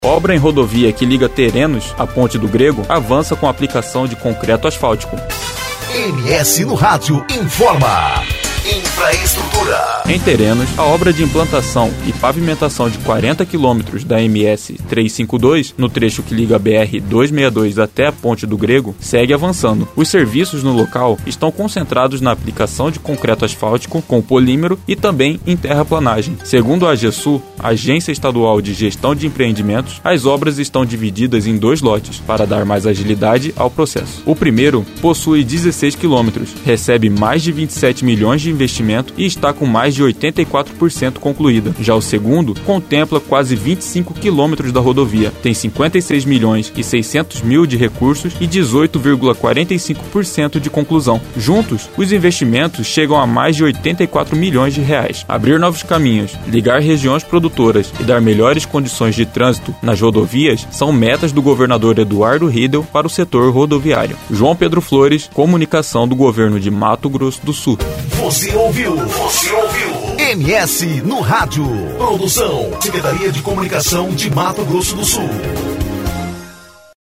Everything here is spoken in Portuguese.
Obra em rodovia que liga Terenos à Ponte do Grego avança com a aplicação de concreto asfáltico. MS no Rádio informa. Infraestrutura. Em Terenos, a obra de implantação e pavimentação de 40 quilômetros da MS 352, no trecho que liga a BR-262 até a Ponte do Grego, segue avançando. Os serviços no local estão concentrados na aplicação de concreto asfáltico com polímero e também em terraplanagem. Segundo a AGESU, Agência Estadual de Gestão de Empreendimentos, as obras estão divididas em 2 lotes para dar mais agilidade ao processo. O primeiro possui 16 quilômetros, recebe mais de 27 milhões de investimento e está com mais de 84% concluída. Já o segundo contempla quase 25 quilômetros da rodovia, tem 56 milhões e 600 mil de recursos e 18,45% de conclusão. Juntos, os investimentos chegam a mais de 84 milhões de reais. Abrir novos caminhos, ligar regiões produtoras e dar melhores condições de trânsito nas rodovias são metas do governador Eduardo Riedel para o setor rodoviário. João Pedro Flores, comunicação do governo de Mato Grosso do Sul. Você ouviu? MS no Rádio. Produção, Secretaria de Comunicação de Mato Grosso do Sul.